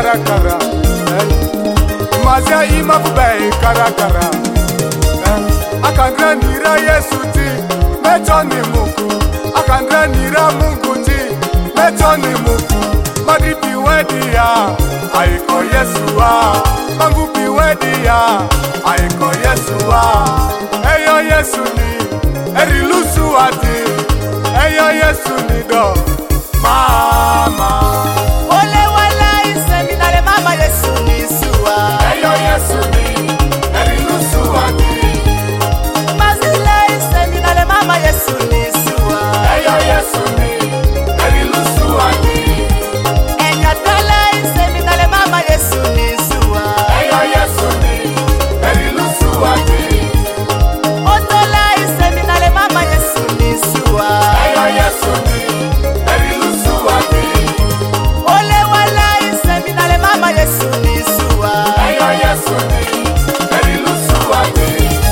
karakara Mazia ima fube karakara Akandra nira Yesu ti mecho ni Mungu Akandra nira Mungu ti mecho ni Mungu Madipi wedi ya aiko Yesu wa Mangupi wedi ya aiko Yesu wa Eyo Yesu ni erilusu ati Eyo Yesu ni do mama Ole wala iseminale mama Yesu ni suwa Eyo Yesu ni erilusu ati Mazila iseminale mama Yesu ni suwa Eyo Yesu ni erilusu ati Enyatala iseminale mama Yesu ni suwa Eyo Yesu ni erilusu ati Otola iseminale mama Yesu ni suwa Eyo Yesu ni erilusu ati Ole wala iseminale mama Yesu ni suwa Eyo Yesu ni erilusu ati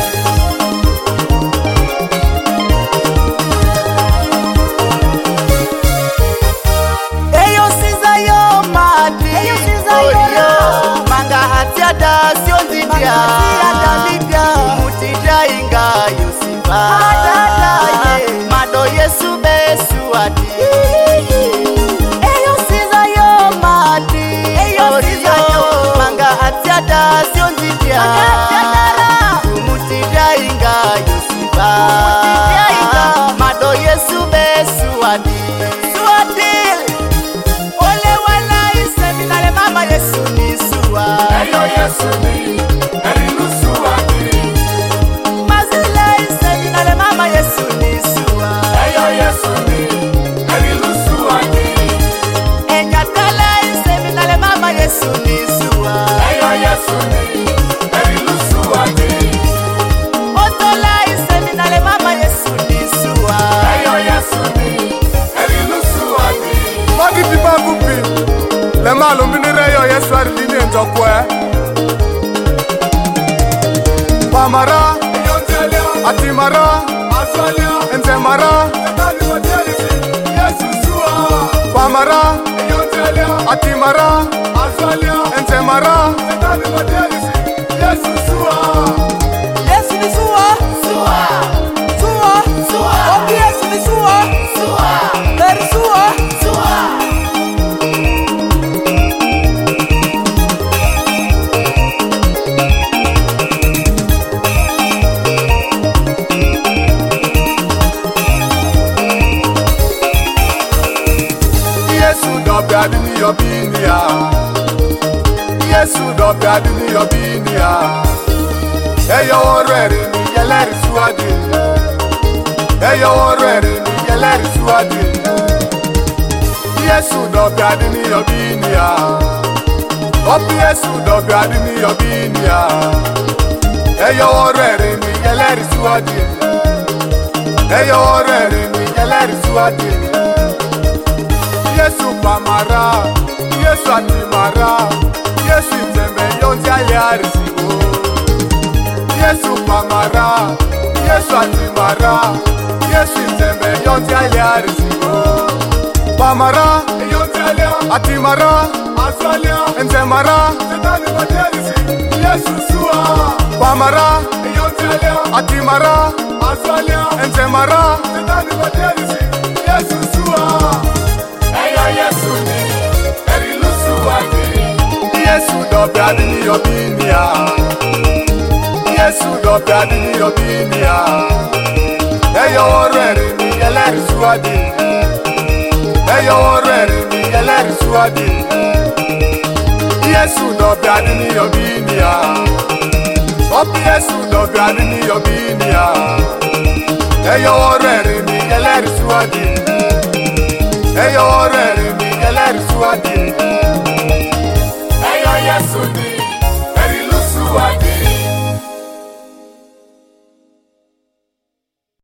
Eyo siza yo mati Oyo Manga hatia da sio nzidia Mutida inga yusifa Mado Yesu besu adi Eyo siza yo mati Oyo Manga hatia da sio nzidia Mutida inga yusifa Mado Yesu besu adi Ole wala iseminale mama Yesu ni suwa Eyo Yesu ni erilusu ati Mazila iseminale mama Yesu ni suwa Eyo Yesu ni erilusu ati Enyatala iseminale mama Yesu ni suwa Eyo Yesu ni erilusu ati Otola iseminale mama Yesu ni suwa Eyo Yesu ni erilusu ati Magi pipa bupi Le malo minire yo Yesu arilini njokwe Pamara Atimara Enzemara Pamara Atimara Enzemara Yesu ni suwa Suwa Oki Yesu ni suwa Eri suwa Yesu dobi adini yobinia Yesu dobi adini yobinia Eyo orere ni yeleri suadi Eyo orere ni yeleri suadi Yesu dobi adini yobinia Opi Yesu dobi adini yobinia Eyo orere ni yeleri suadi Eyo orere ni yeleri suadi Yesu pamara, Yesu atimara, Yesu itembe yonti aliarisiwo. Yesu pamara, Yesu atimara, Yesu itembe yonti aliarisiwo. Pamara, yonti alia, atimara, asalia, enzemara, setani badiarisi. Yesu suwa. Pamara, yonti alia, atimara, asalia, enzemara, setani badiarisi. Yesu suwa. Eyo Yesu ni erilusu ati Yesu dobi adini yobinia Yesu dobi adini yobinia Eyo orere ni yeleri suadi Eyo orere ni yeleri suadi Yesu dobi adini yobinia Opi Yesu dobi adini yobinia Eyo orere ni yeleri suadi Eyo orere